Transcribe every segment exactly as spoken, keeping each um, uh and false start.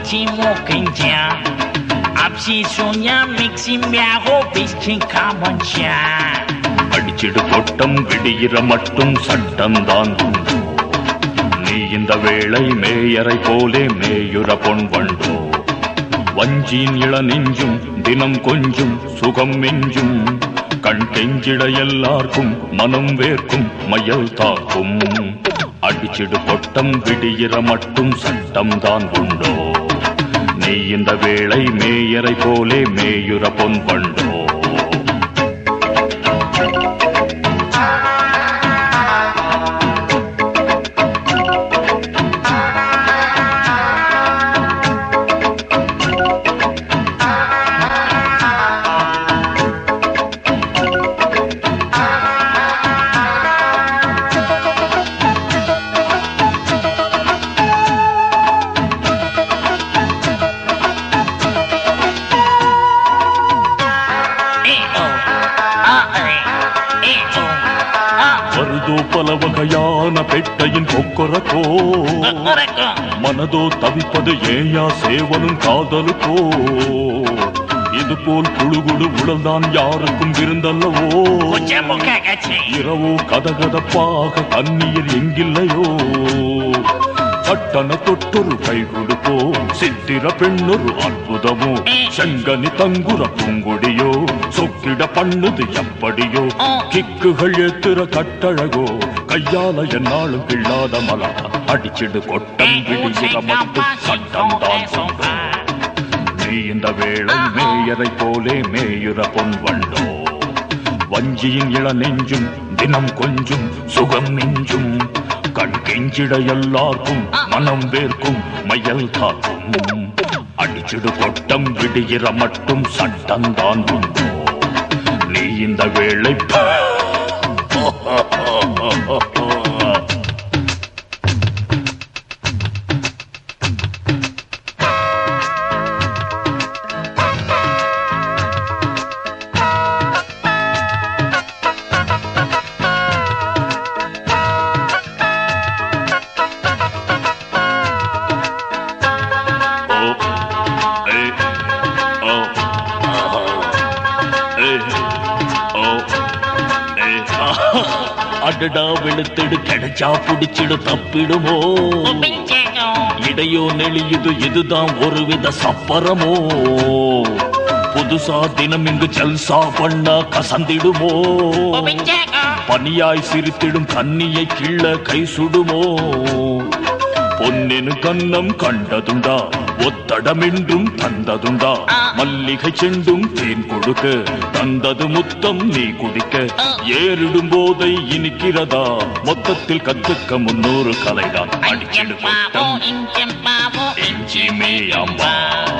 지목행장 앞시 소냐 믹시미하고 비스킨 காமன்சா அடிச்சிடு கொட்டம் விடியிற மட்டும் சட்டம் தான் உண்டோ நீ இந்த வேளை மேயரை போலே மேயுற பொன் வண்டோ வஞ்சியின் இள நெஞ்சும் தினம் கொஞ்சும் சுகம் மிஞ்சும் கண் கெஞ்சிட எல்லாருக்கும் மனம் வேர்க்கும் மயல் தாக்கும் அடிச்சிடு கொட்டம் விடியிற மட்டும் சட்டம் தான் உண்டோ நீ இந்த வேளை மேயரை போலே மேயுற பொன் வண்டோ பல வகையான பெட்டையின் கொக்கரக்கோ மனதோ தவிப்பது ஏயா சேவனும் காதலுக்கோ இது போல் குழுகுழு உடல்தான் யாருக்கும் விருந்தல்லவோ இரவோ கதகதப்பாக கண்ணீர் எங்கில்லையோ பட்டன தொட்டொரு கை கொடுப்போ சித்திர பெண்ணொரு அற்புதமோ செங்கனி தங்குற பூங்கொடியோ சொக்கிட பண்ணுது எப்படியோ கிக்குகள் ஏத்துற கட்டழகோ கையால என்னாலும் கிள்ளாத மலா அடிச்சிடு கொட்டம் விடுகிற மட்டும் சட்டம் தான் நீ இந்த வேளை மேயரை போலே மேயுற பொன் வண்டோ வஞ்சியின் இள நெஞ்சும் தினம் கொஞ்சும் சுகம் மிஞ்சும் கண் கெஞ்சிட எல்லாருக்கும் மனம் வேர்க்கும் மயல் காக்கும் அடிச்சிடு கொட்டம் விடுகிற மட்டும் சட்டம் தான் உண்டோ நீ இந்த வேளை அடடா வெளுத்திடு கிடைச்சா புடிச்சிடு தப்பிடுமோ இடையோ நெளியுது இதுதான் ஒருவித சப்பரமோ புதுசா தினம் இங்கு ஜல்சா பண்ணா கசந்திடுமோ பனியாய் சிரித்திடும் கண்ணியை கிள்ள கை சுடுமோ பொன்னினு கண்ணம் கண்டதுண்டா ஒத்தடமென்றும் தந்ததுண்டா மல்லிகை செண்டும் தேன் கொடுக்க தந்தது முத்தம் நீ குடிக்க ஏறிடும் போதை இனிக்கிறதா மொத்தத்தில் கத்துக்க முன்னூறு கலைதான் அடிச்சிடு கொட்டம் அம்மா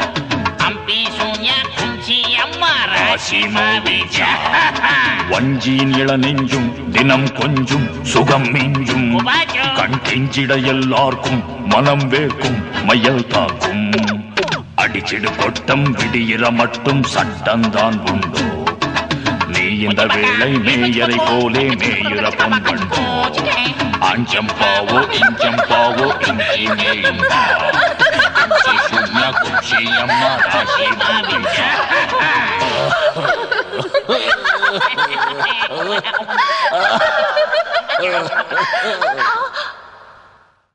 வஞ்சியின் இள நெஞ்சும் தினம் கொஞ்சும் சுகம் மிஞ்சும் கண் கெஞ்சிட எல்லாருக்கும் மனம் வேர்க்கும் மயல் தாக்கும் அடிச்சிடு கொட்டம் விடியிற மட்டும் சட்டம் தான் உண்டோ நீ இந்த வேளை மேயரை போலே மேயுற பொன் வண்டோ ஆஞ்சம் பாவோ இஞ்சம் பாவோ இஞ்சி மேயும்பா சூன்யா குச்சி அம்மா ராசி மாவிஞ்சா Oh